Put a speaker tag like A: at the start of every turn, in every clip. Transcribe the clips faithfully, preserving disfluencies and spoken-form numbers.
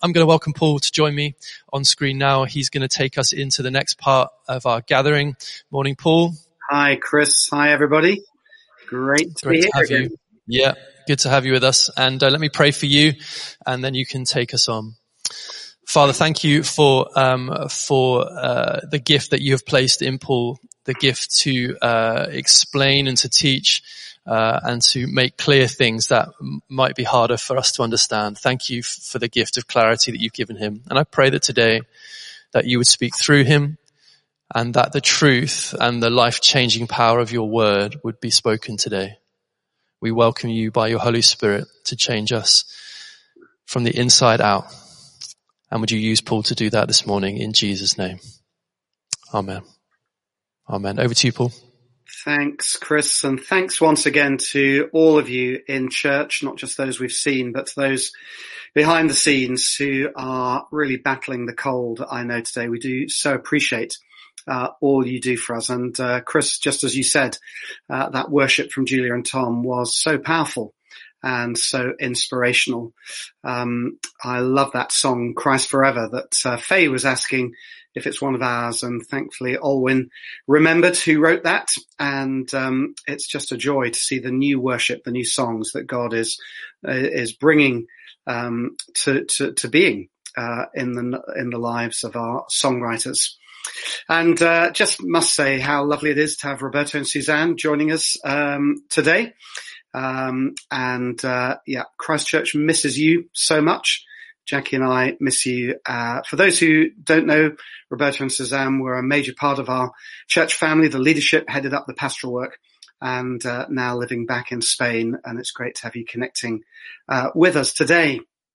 A: I'm going to welcome Paul to join me on screen now. He's going to take us into the next part of our gathering. Morning, Paul.
B: Hi, Chris. Hi, everybody. Great to
A: Great
B: be
A: to
B: here
A: have
B: again.
A: you. Yeah, good to have you with us. And uh, let me pray for you, and then you can take us on. Father, thank you for um, for uh, the gift that you have placed in Paul, the gift to uh, explain and to teach uh, and to make clear things that m- might be harder for us to understand. Thank you f- for the gift of clarity that you've given him. And I pray that today that you would speak through him and that the truth and the life-changing power of your word would be spoken today. We welcome you by your Holy Spirit to change us from the inside out. And would you use Paul to do that this morning in Jesus' name? Amen. Amen. Over to you, Paul.
B: Thanks, Chris, and thanks once again to all of you in church, not just those we've seen, but those behind the scenes who are really battling the cold. I know today we do so appreciate uh, all you do for us. And uh, Chris, just as you said, uh, that worship from Julia and Tom was so powerful and so inspirational. Um, I love that song, Christ Forever, that uh, Faye was asking if it's one of ours, and thankfully Olwyn remembered who wrote that, and um, it's just a joy to see the new worship, the new songs that God is uh, is bringing um, to, to to being uh, in the in the lives of our songwriters. And uh, just must say how lovely it is to have Roberto and Suzanne joining us um, today. Um, and uh, yeah, Christchurch misses you so much. Jackie and I miss you. Uh, for those who don't know, Roberto and Suzanne were a major part of our church family. The leadership headed up the pastoral work, and uh, now living back in Spain. And it's great to have you connecting uh, with us today.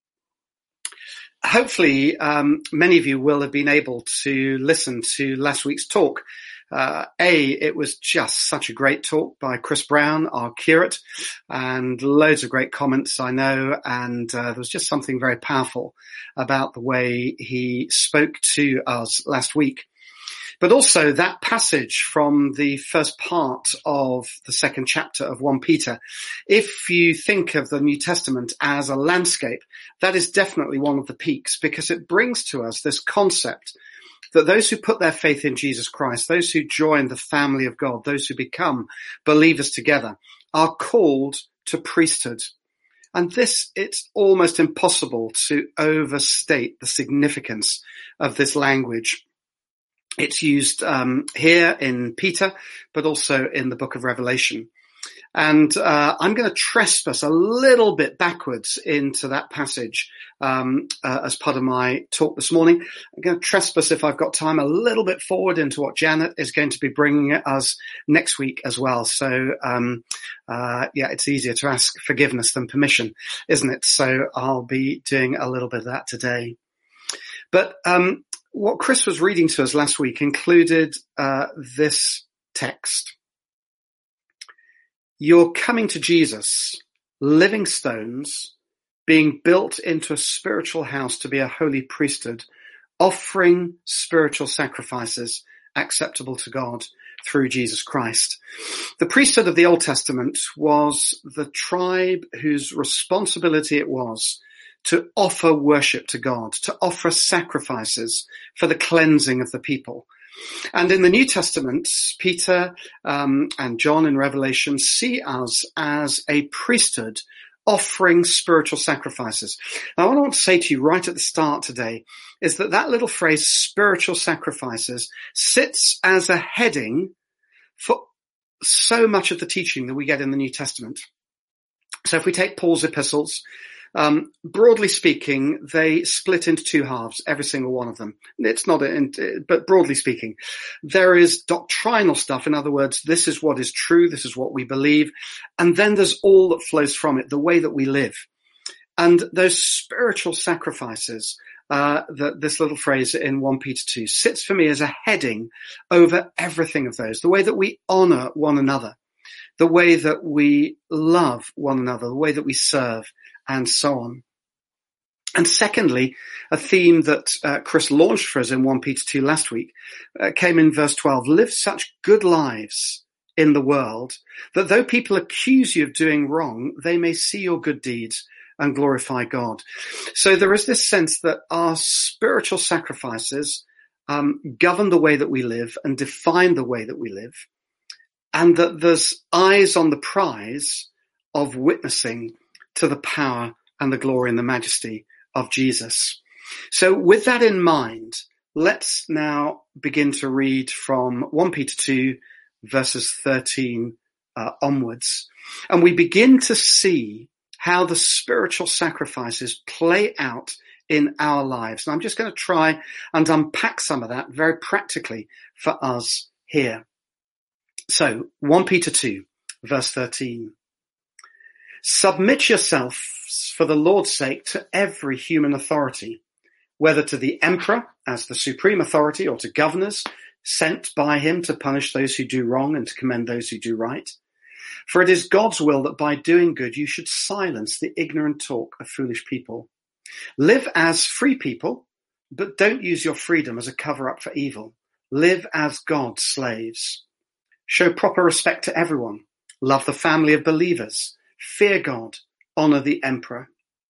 B: Hopefully, um, many of you will have been able to listen to last week's talk. Uh, A, it was just such a great talk by Chris Brown, our curate, and loads of great comments, I know, and uh, there was just something very powerful about the way he spoke to us last week. But also that passage from the first part of the second chapter of First Peter. If you think of the New Testament as a landscape, that is definitely one of the peaks, because it brings to us this concept that those who put their faith in Jesus Christ, those who join the family of God, those who become believers together, are called to priesthood. And this, it's almost impossible to overstate the significance of this language. It's used um, here in Peter, but also in the book of Revelation. And uh, I'm going to trespass a little bit backwards into that passage um, uh, as part of my talk this morning. I'm going to trespass, if I've got time, a little bit forward into what Janet is going to be bringing us next week as well. So, um, uh, yeah, it's easier to ask forgiveness than permission, isn't it? So I'll be doing a little bit of that today. But um, what Chris was reading to us last week included uh, this text. You're coming to Jesus, living stones, being built into a spiritual house to be a holy priesthood, offering spiritual sacrifices acceptable to God through Jesus Christ. The priesthood of the Old Testament was the tribe whose responsibility it was to offer worship to God, to offer sacrifices for the cleansing of the people. And in the New Testament, Peter um, and John in Revelation see us as a priesthood offering spiritual sacrifices. Now, what I want to say to you right at the start today is that that little phrase, spiritual sacrifices, sits as a heading for so much of the teaching that we get in the New Testament. So if we take Paul's epistles, Um, broadly speaking, they split into two halves, every single one of them. It's not, in, but broadly speaking, there is doctrinal stuff. In other words, this is what is true. This is what we believe. And then there's all that flows from it, the way that we live. And those spiritual sacrifices, uh, that this little phrase in First Peter two sits for me as a heading over everything of those, the way that we honor one another, the way that we love one another, the way that we serve, and so on. And secondly, a theme that uh, Chris launched for us in First Peter two last week uh, came in verse twelve. Live such good lives in the world that though people accuse you of doing wrong, they may see your good deeds and glorify God. So there is this sense that our spiritual sacrifices um, govern the way that we live and define the way that we live, and that there's eyes on the prize of witnessing to the power and the glory and the majesty of Jesus. So with that in mind, let's now begin to read from First Peter two, verses thirteen uh, onwards. And we begin to see how the spiritual sacrifices play out in our lives. And I'm just going to try and unpack some of that very practically for us here. So, First Peter two, verse thirteen. Submit yourselves for the Lord's sake to every human authority, whether to the emperor as the supreme authority or to governors sent by him to punish those who do wrong and to commend those who do right. For it is God's will that by doing good you should silence the ignorant talk of foolish people. Live as free people, but don't use your freedom as a cover-up for evil. Live as God's slaves. Show proper respect to everyone. Love the family of believers. Fear God. Honor the emperor.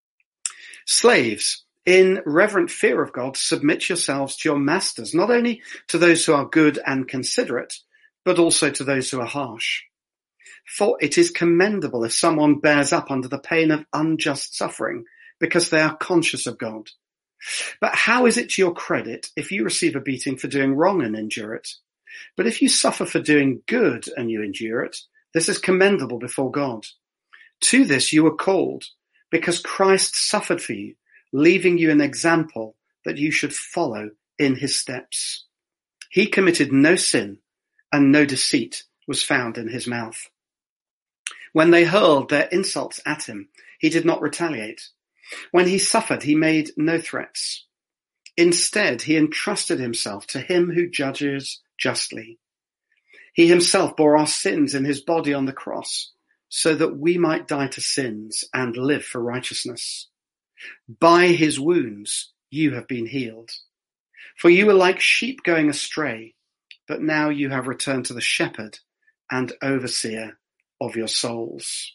B: Slaves, in reverent fear of God, submit yourselves to your masters, not only to those who are good and considerate, but also to those who are harsh. For it is commendable if someone bears up under the pain of unjust suffering, because they are conscious of God. But how is it to your credit if you receive a beating for doing wrong and endure it? But if you suffer for doing good and you endure it, this is commendable before God. To this you were called, because Christ suffered for you, leaving you an example that you should follow in his steps. He committed no sin, and no deceit was found in his mouth. When they hurled their insults at him, he did not retaliate. When he suffered, he made no threats. Instead, he entrusted himself to him who judges justly. He himself bore our sins in his body on the cross, so that we might die to sins and live for righteousness. By his wounds you have been healed. For you were like sheep going astray, but now you have returned to the shepherd and overseer of your souls.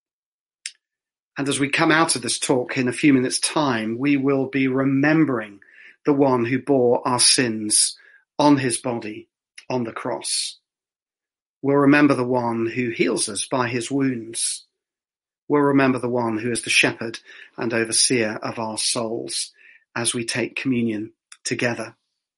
B: And as we come out of this talk in a few minutes' time, we will be remembering the one who bore our sins on his body on the cross. We'll remember the one who heals us by his wounds. We'll remember the one who is the shepherd and overseer of our souls as we take communion together.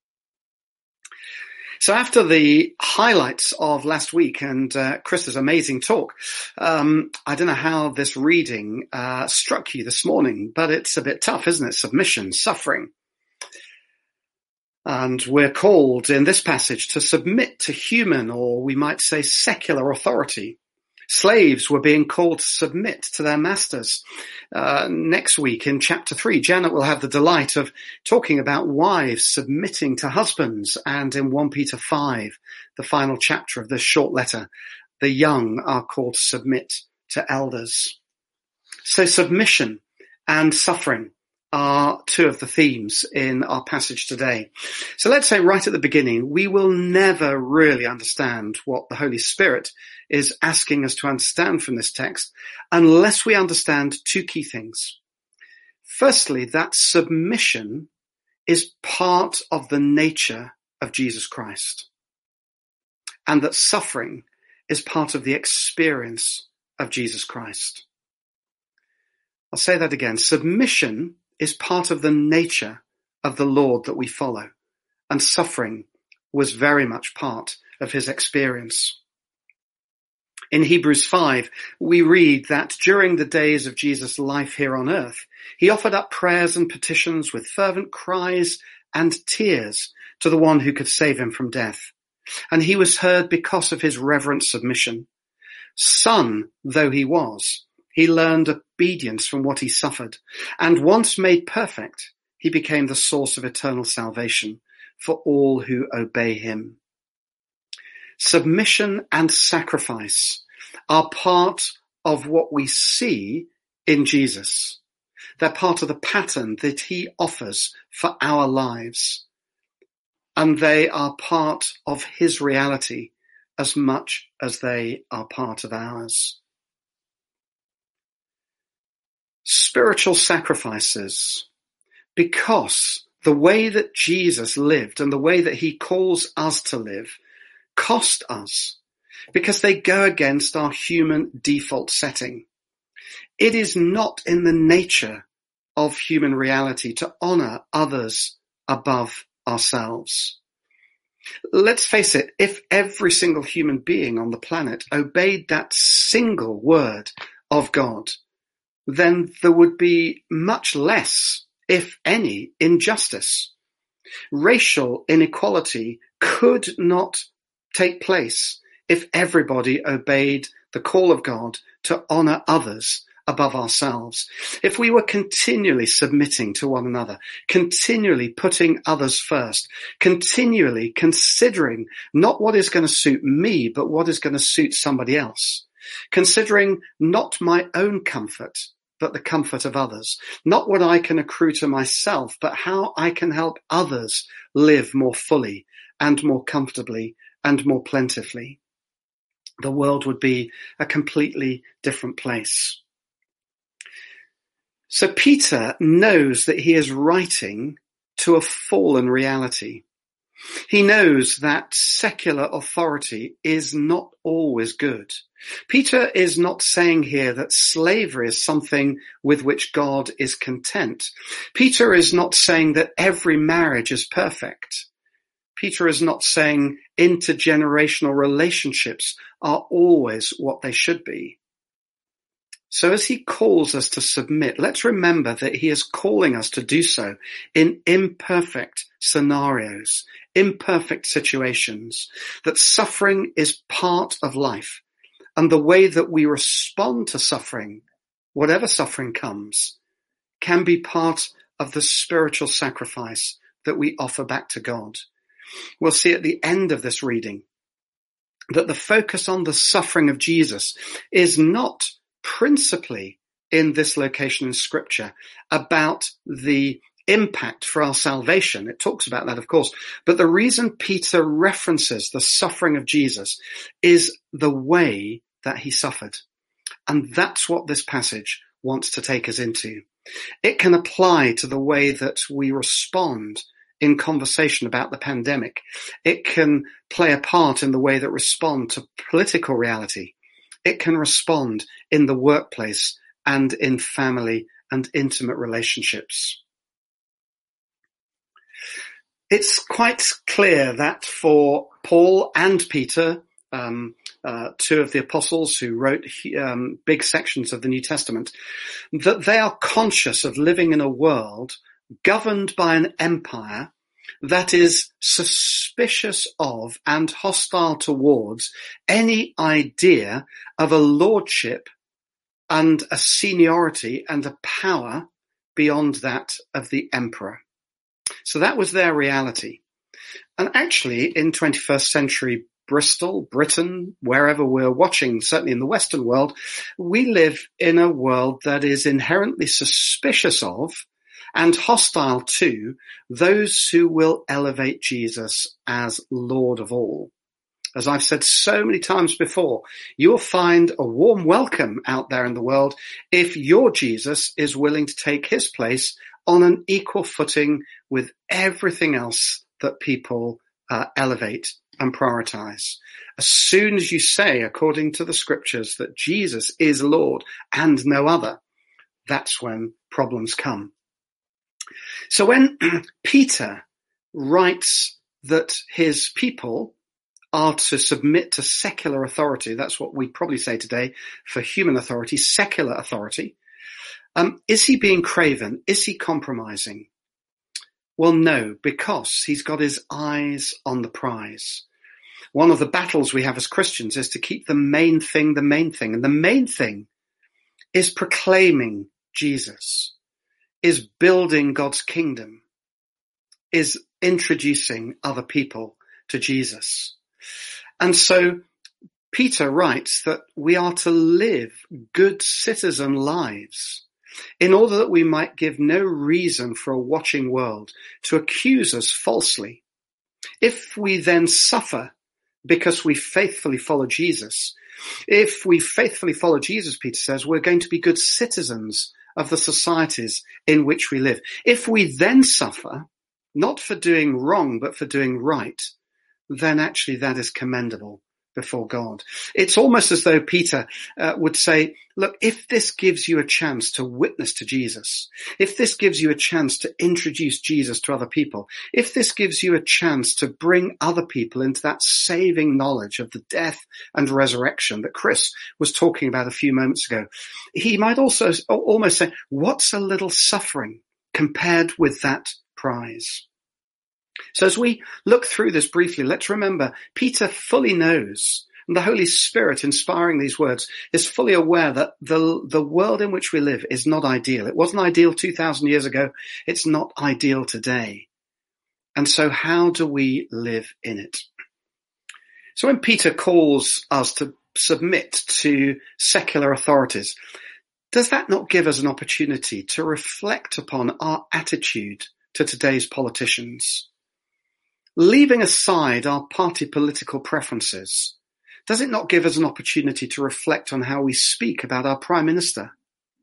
B: So after the highlights of last week and uh, Chris's amazing talk, um, I don't know how this reading uh, struck you this morning, but it's a bit tough, isn't it? Submission, suffering. And we're called in this passage to submit to human, or we might say secular authority. Slaves were being called to submit to their masters. Uh, next week in chapter three, Janet will have the delight of talking about wives submitting to husbands. And in First Peter five, the final chapter of this short letter, the young are called to submit to elders. So submission and suffering are two of the themes in our passage today. So let's say right at the beginning, we will never really understand what the Holy Spirit is asking us to understand from this text unless we understand two key things. Firstly, that submission is part of the nature of Jesus Christ, and that suffering is part of the experience of Jesus Christ. I'll say that again. Submission is part of the nature of the Lord that we follow, and suffering was very much part of his experience. In Hebrews five, we read that during the days of Jesus' life here on earth, he offered up prayers and petitions with fervent cries and tears to the one who could save him from death. And he was heard because of his reverent submission. Son though he was, he learned obedience from what he suffered, and once made perfect, he became the source of eternal salvation for all who obey him. Submission and sacrifice are part of what we see in Jesus. They're part of the pattern that he offers for our lives, and they are part of his reality as much as they are part of ours. spiritual sacrifices, because the way that Jesus lived and the way that he calls us to live cost us, because they go against our human default setting. It is not in the nature of human reality to honor others above ourselves. Let's face it, if every single human being on the planet obeyed that single word of God, then there would be much less, if any, injustice. Racial inequality could not take place if everybody obeyed the call of God to honor others above ourselves. If we were continually submitting to one another, continually putting others first, continually considering not what is going to suit me, but what is going to suit somebody else, considering not my own comfort, but the comfort of others, not what I can accrue to myself, but how I can help others live more fully and more comfortably and more plentifully, the world would be a completely different place. So Peter knows that he is writing to a fallen reality. He knows that secular authority is not always good. Peter is not saying here that slavery is something with which God is content. Peter is not saying that every marriage is perfect. Peter is not saying intergenerational relationships are always what they should be. So as he calls us to submit, let's remember that he is calling us to do so in imperfect scenarios, imperfect situations, that suffering is part of life, and the way that we respond to suffering, whatever suffering comes, can be part of the spiritual sacrifice that we offer back to God. We'll see at the end of this reading that the focus on the suffering of Jesus is not principally in this location in Scripture about the impact for our salvation. It talks about that, of course, but the reason Peter references the suffering of Jesus is the way that he suffered. And that's what this passage wants to take us into. It can apply to the way that we respond in conversation about the pandemic. It can play a part in the way that we respond to political reality. It can respond in the workplace and in family and intimate relationships. It's quite clear that for Paul and Peter, um, uh, two of the apostles who wrote um, big sections of the New Testament, that they are conscious of living in a world governed by an empire that is suspicious of and hostile towards any idea of a lordship and a seniority and a power beyond that of the emperor. So that was their reality. And actually, in twenty-first century Bristol, Britain, wherever we're watching, certainly in the Western world, we live in a world that is inherently suspicious of and hostile to those who will elevate Jesus as Lord of all. As I've said so many times before, you'll find a warm welcome out there in the world if your Jesus is willing to take his place on an equal footing with everything else that people uh, elevate and prioritize. As soon as you say, according to the scriptures, that Jesus is Lord and no other, that's when problems come. So when Peter writes that his people are to submit to secular authority, that's what we probably say today for human authority, secular authority, um, is he being craven? Is he compromising? Well, no, because he's got his eyes on the prize. One of the battles we have as Christians is to keep the main thing the main thing. And the main thing is proclaiming Jesus, is building God's kingdom, is introducing other people to Jesus. And so Peter writes that we are to live good citizen lives in order that we might give no reason for a watching world to accuse us falsely. If we then suffer because we faithfully follow Jesus, if we faithfully follow Jesus, Peter says, we're going to be good citizens of the societies in which we live. If we then suffer, not for doing wrong, but for doing right, then actually that is commendable before God. It's almost as though Peter uh, would say, look, if this gives you a chance to witness to Jesus, if this gives you a chance to introduce Jesus to other people, if this gives you a chance to bring other people into that saving knowledge of the death and resurrection that Chris was talking about a few moments ago, he might also almost say, what's a little suffering compared with that prize? So as we look through this briefly, let's remember Peter fully knows, and the Holy Spirit inspiring these words is fully aware that the, the world in which we live is not ideal. It wasn't ideal two thousand years ago. It's not ideal today. And so how do we live in it? So when Peter calls us to submit to secular authorities, does that not give us an opportunity to reflect upon our attitude to today's politicians? Leaving aside our party political preferences, does it not give us an opportunity to reflect on how we speak about our Prime Minister,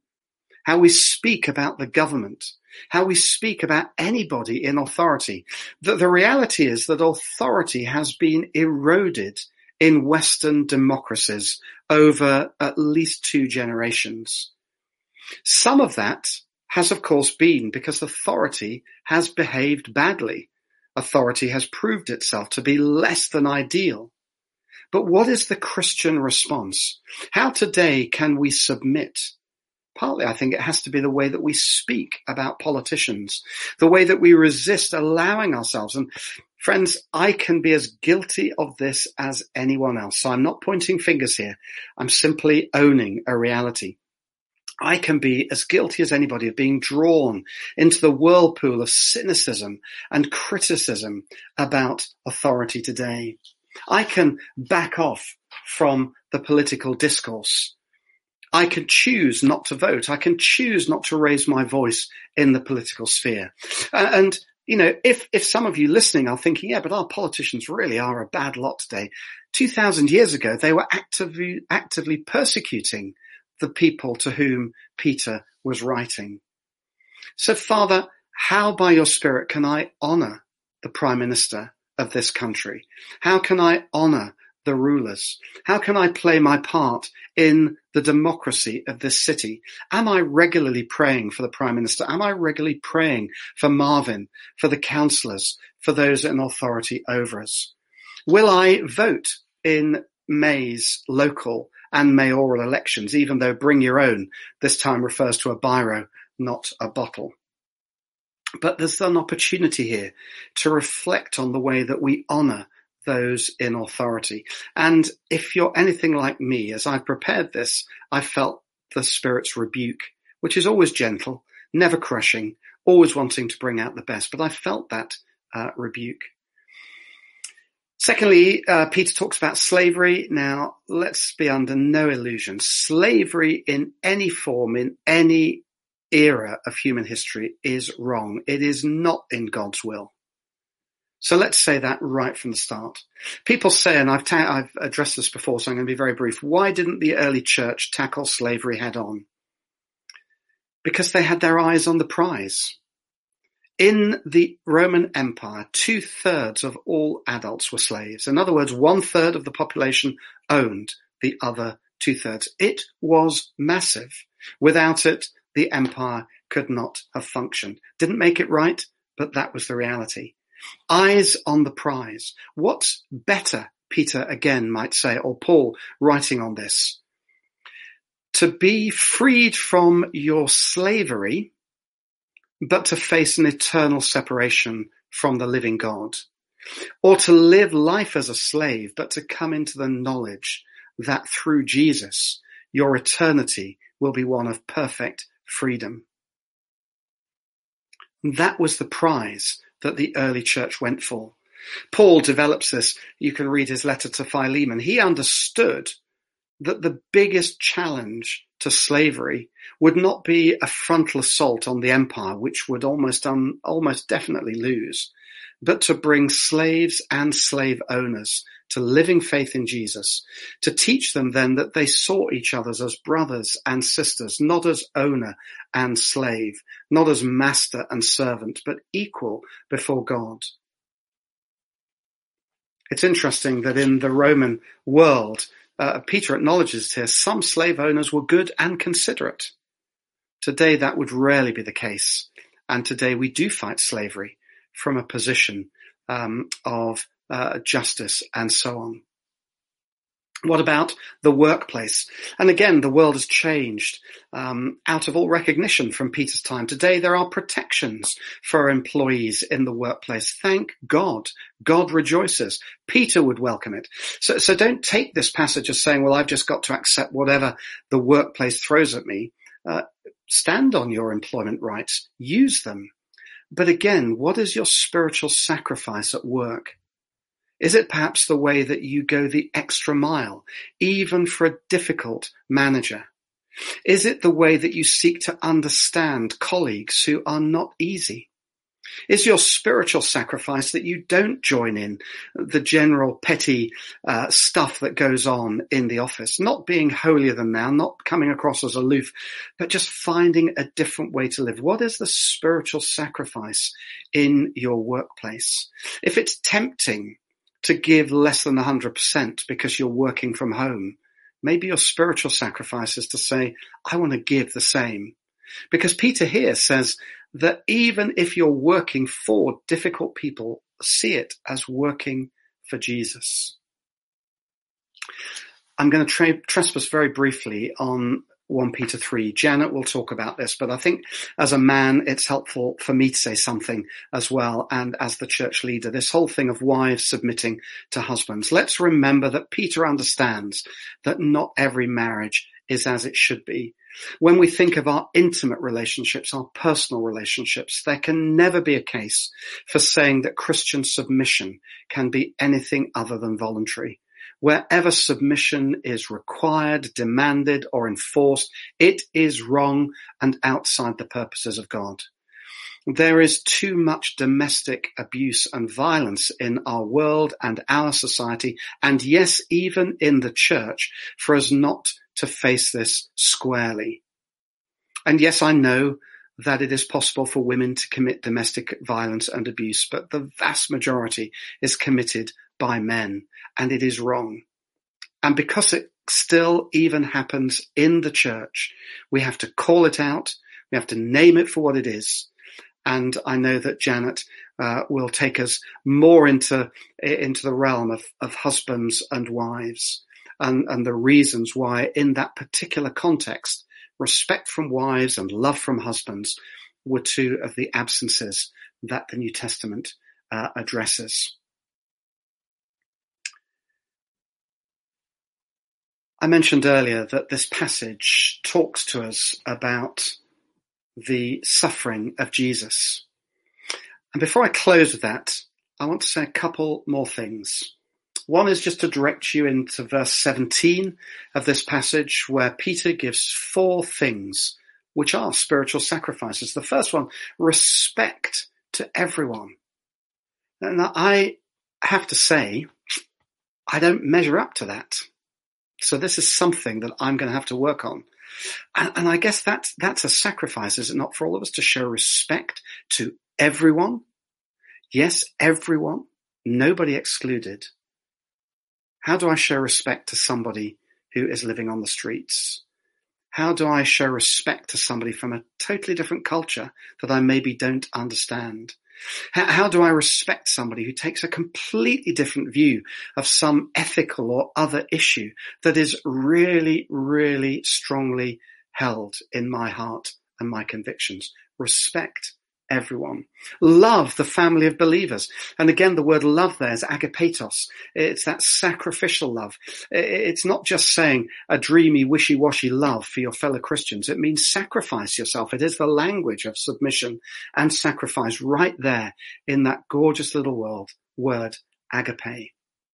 B: how we speak about the government, how we speak about anybody in authority? The, the reality is that authority has been eroded in Western democracies over at least two generations. Some of that has, of course, been because authority has behaved badly. Authority has proved itself to be less than ideal. But what is the Christian response? How today can we submit? Partly, I think it has to be the way that we speak about politicians, the way that we resist allowing ourselves. And friends, I can be as guilty of this as anyone else. So I'm not pointing fingers here. I'm simply owning a reality. I can be as guilty as anybody of being drawn into the whirlpool of cynicism and criticism about authority today. I can back off from the political discourse. I can choose not to vote. I can choose not to raise my voice in the political sphere. Uh, and, you know, if, if some of you listening are thinking, yeah, but our politicians really are a bad lot today. two thousand years ago, they were actively, actively persecuting the people to whom Peter was writing. So, Father, how by your Spirit can I honour the Prime Minister of this country? How can I honour the rulers? How can I play my part in the democracy of this city? Am I regularly praying for the Prime Minister? Am I regularly praying for Marvin, for the councillors, for those in authority over us? Will I vote in May's local and mayoral elections, even though bring your own this time refers to a biro, not a bottle? But there's an opportunity here to reflect on the way that we honour those in authority. And if you're anything like me, as I've prepared this, I felt the Spirit's rebuke, which is always gentle, never crushing, always wanting to bring out the best. But I felt that uh, rebuke. Secondly, uh, Peter talks about slavery. Now, let's be under no illusion. Slavery in any form, in any era of human history is wrong. It is not in God's will. So let's say that right from the start. People say, and I've, ta- I've addressed this before, so I'm going to be very brief. Why didn't the early church tackle slavery head on? Because they had their eyes on the prize. In the Roman Empire, two-thirds of all adults were slaves. In other words, one-third of the population owned the other two-thirds. It was massive. Without it, the empire could not have functioned. Didn't make it right, but that was the reality. Eyes on the prize. What's better, Peter again might say, or Paul writing on this? To be freed from your slavery, but to face an eternal separation from the living God, or to live life as a slave, but to come into the knowledge that through Jesus, your eternity will be one of perfect freedom. That was the prize that the early church went for. Paul develops this. You can read his letter to Philemon. He understood that the biggest challenge to slavery would not be a frontal assault on the empire, which would almost un, almost definitely lose, but to bring slaves and slave owners to living faith in Jesus, to teach them then that they saw each other as brothers and sisters, not as owner and slave, not as master and servant, but equal before God. It's interesting that in the Roman world, uh, Peter acknowledges here, some slave owners were good and considerate. Today, that would rarely be the case. And today we do fight slavery from a position um, of uh, justice and so on. What about the workplace? And again, the world has changed um, out of all recognition from Peter's time. Today, there are protections for employees in the workplace. Thank God. God rejoices. Peter would welcome it. So, so don't take this passage as saying, well, I've just got to accept whatever the workplace throws at me. Uh, stand on your employment rights. Use them. But again, what is your spiritual sacrifice at work? Is it perhaps the way that you go the extra mile, even for a difficult manager? Is it the way that you seek to understand colleagues who are not easy? Is your spiritual sacrifice that you don't join in the general petty uh, stuff that goes on in the office, not being holier than thou, not coming across as aloof, but just finding a different way to live? What is the spiritual sacrifice in your workplace? If it's tempting to give less than one hundred percent because you're working from home, maybe your spiritual sacrifice is to say, I want to give the same. Because Peter here says that even if you're working for difficult people, see it as working for Jesus. I'm going to tra- trespass very briefly on First Peter three. Janet will talk about this, but I think as a man, it's helpful for me to say something as well. And as the church leader, this whole thing of wives submitting to husbands. Let's remember that Peter understands that not every marriage is as it should be. When we think of our intimate relationships, our personal relationships, there can never be a case for saying that Christian submission can be anything other than voluntary. Wherever submission is required, demanded, or enforced, it is wrong and outside the purposes of God. There is too much domestic abuse and violence in our world and our society, and yes, even in the church, for us not to face this squarely. And yes, I know that it is possible for women to commit domestic violence and abuse, but the vast majority is committed by men, and it is wrong. And because it still even happens in the church, we have to call it out, we have to name it for what it is. And I know that Janet uh, will take us more into into the realm of, of husbands and wives, and, and the reasons why in that particular context, respect from wives and love from husbands were two of the absences that the New Testament uh, addresses. I mentioned earlier that this passage talks to us about the suffering of Jesus. And before I close with that, I want to say a couple more things. One is just to direct you into verse seventeen of this passage, where Peter gives four things which are spiritual sacrifices. The first one, respect to everyone. And I have to say, I don't measure up to that. So this is something that I'm going to have to work on. And, and I guess that's, that's a sacrifice, is it not, for all of us to show respect to everyone? Yes, everyone, nobody excluded. How do I show respect to somebody who is living on the streets? How do I show respect to somebody from a totally different culture that I maybe don't understand? How, how do I respect somebody who takes a completely different view of some ethical or other issue that is really, really strongly held in my heart and my convictions? Respect everyone. Love the family of believers. And again, the word love there is agapetos. It's that sacrificial love. It's not just saying a dreamy, wishy-washy love for your fellow Christians. It means sacrifice yourself. It is the language of submission and sacrifice right there in that gorgeous little world, word agape.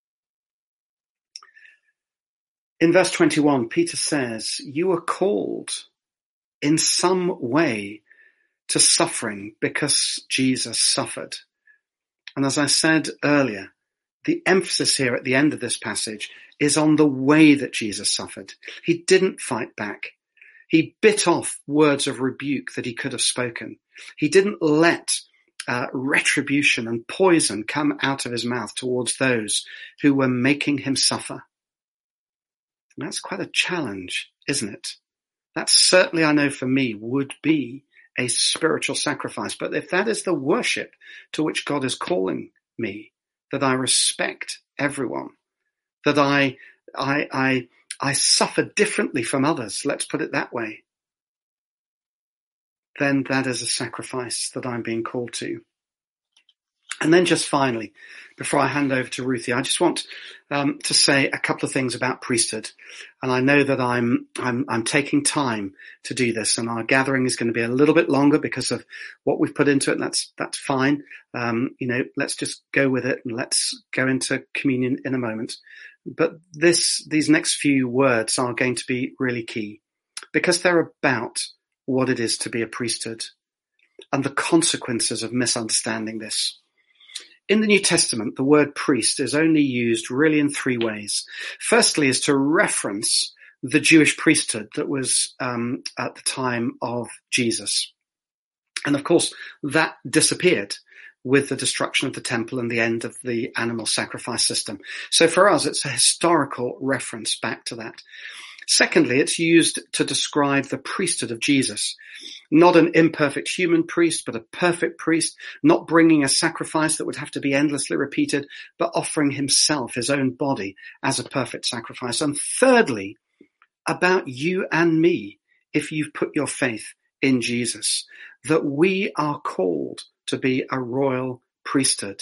B: In verse twenty-one, Peter says, you are called in some way to suffering because Jesus suffered. And as I said earlier, the emphasis here at the end of this passage is on the way that Jesus suffered. He didn't fight back. He bit off words of rebuke that he could have spoken. He didn't let uh, retribution and poison come out of his mouth towards those who were making him suffer. And that's quite a challenge, isn't it? That certainly, I know for me, would be a spiritual sacrifice. But if that is the worship to which God is calling me, that I respect everyone, that I, I, I, I suffer differently from others, let's put it that way, then that is a sacrifice that I'm being called to. And then just finally, before I hand over to Ruthie, I just want um, to say a couple of things about priesthood. And I know that I'm, I'm, I'm taking time to do this, and our gathering is going to be a little bit longer because of what we've put into it, and that's, that's fine. Um, you know, let's just go with it, and let's go into communion in a moment. But this, these next few words are going to be really key because they're about what it is to be a priesthood and the consequences of misunderstanding this. In the New Testament, the word priest is only used really in three ways. Firstly is to reference the Jewish priesthood that was um, at the time of Jesus. And of course, that disappeared with the destruction of the temple and the end of the animal sacrifice system. So for us, it's a historical reference back to that. Secondly, it's used to describe the priesthood of Jesus. Not an imperfect human priest, but a perfect priest, not bringing a sacrifice that would have to be endlessly repeated, but offering himself, his own body, as a perfect sacrifice. And thirdly, about you and me, if you've put your faith in Jesus, that we are called to be a royal priesthood.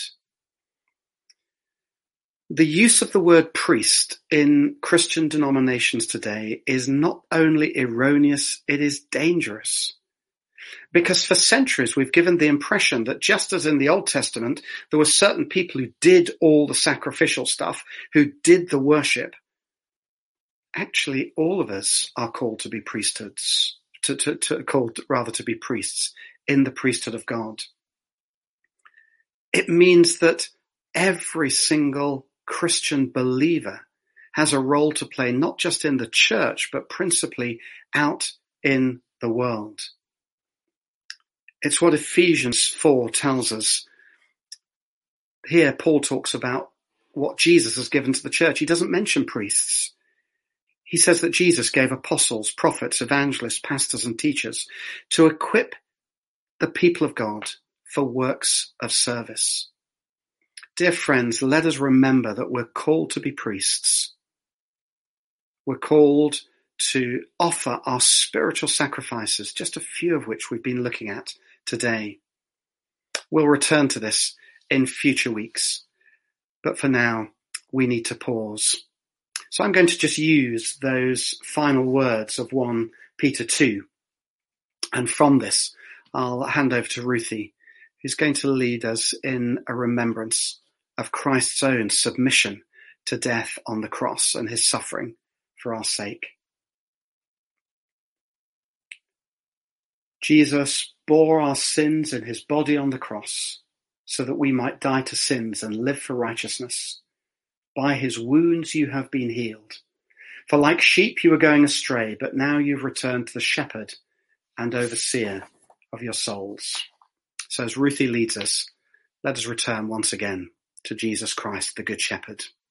B: The use of the word priest in Christian denominations today is not only erroneous, it is dangerous. Because for centuries we've given the impression that just as in the Old Testament, there were certain people who did all the sacrificial stuff, who did the worship. Actually, all of us are called to be priesthoods, to, to, to called rather to be priests in the priesthood of God. It means that every single Christian believer has a role to play, not just in the church, but principally out in the world. It's what Ephesians four tells us. Here, Paul talks about what Jesus has given to the church. He doesn't mention priests. He says that Jesus gave apostles, prophets, evangelists, pastors, and teachers to equip the people of God for works of service. Dear friends, let us remember that we're called to be priests. We're called to offer our spiritual sacrifices, just a few of which we've been looking at today. We'll return to this in future weeks, but for now, we need to pause. So I'm going to just use those final words of First Peter two, and from this, I'll hand over to Ruthie, who's going to lead us in a remembrance of Christ's own submission to death on the cross and his suffering for our sake. Jesus bore our sins in his body on the cross so that we might die to sins and live for righteousness. By his wounds you have been healed. For like sheep you were going astray, but now you've returned to the shepherd and overseer of your souls. So as Ruthie leads us, let us return once again to Jesus Christ, the Good Shepherd.